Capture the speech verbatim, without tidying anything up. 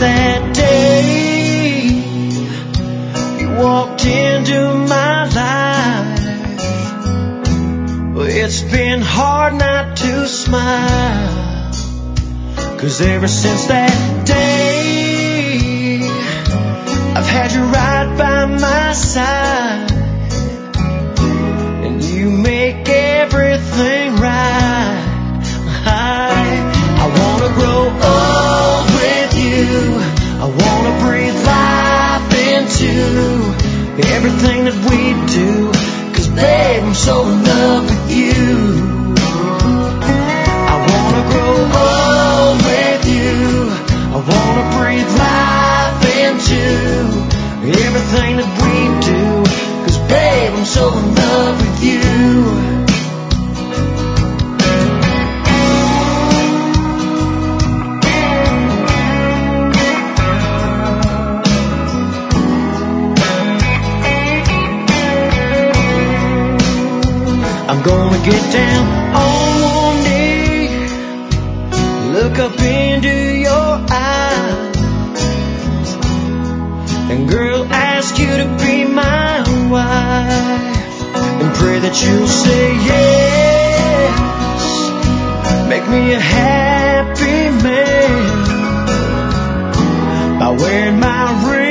that day you walked into my life, well, it's been hard not to smile, 'cause ever since that day I've had you right by my side, and you make everything right. I, I wanna grow old with you, I wanna breathe life into everything that we do, 'cause babe, I'm so in love with you. I wanna grow old with you, I wanna breathe life into everything that we do, 'cause babe, I'm so in love with you. I'm gonna get down on one knee, look up into your eyes, and girl, ask you to be my wife, and pray that you'll say yes, make me a happy man by wearing my ring.